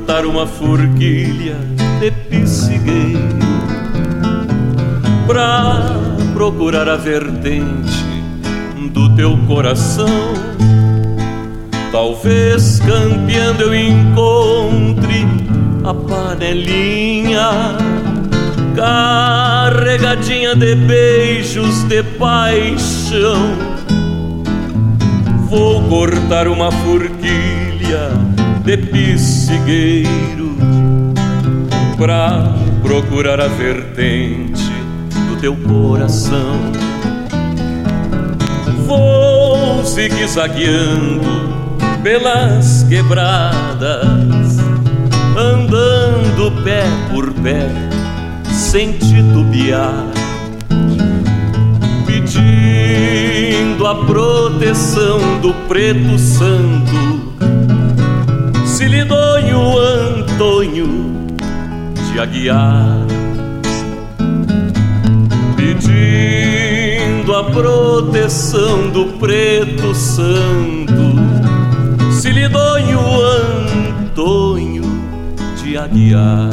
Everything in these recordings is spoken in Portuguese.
cortar uma forquilha de pissigueiro pra procurar a vertente do teu coração. Talvez campeando eu encontre a panelinha carregadinha de beijos de paixão. Vou cortar uma forquilha de pissigueiro pra procurar a vertente do teu coração. Vou zigue-zagueando pelas quebradas, andando pé por pé, sem titubear, pedindo a proteção do preto santo, Silidonho Antônio de Aguiar. Pedindo a proteção do preto santo, Silidonho Antônio de Aguiar.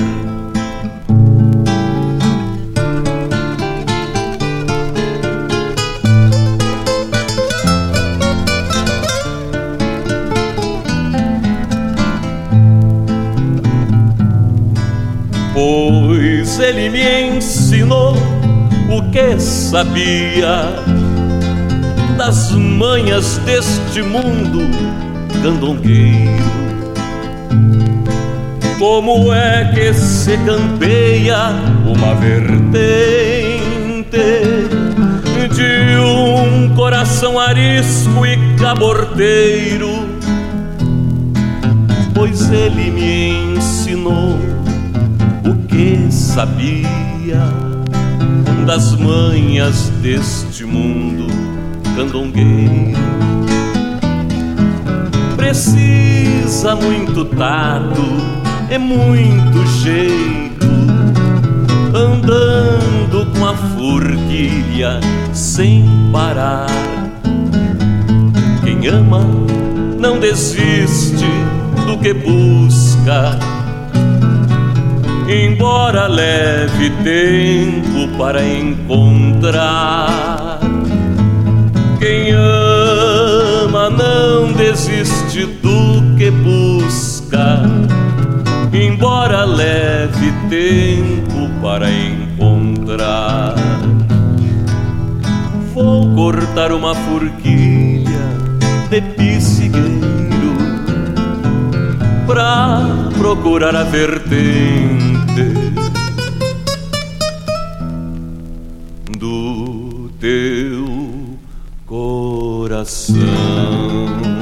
Pois ele me ensinou o que sabia das manhas deste mundo candongueiro. Como é que se campeia uma vertente de um coração arisco e caborteiro? Pois ele me ensinou o que sabia das manhas deste mundo candongueiro. Precisa muito tato e muito jeito, andando com a forquilha sem parar. Quem ama não desiste do que busca, embora leve tempo para encontrar. Quem ama não desiste do que busca, embora leve tempo para encontrar. Vou cortar uma forquilha de pissigueiro pra procurar a vertente do teu coração.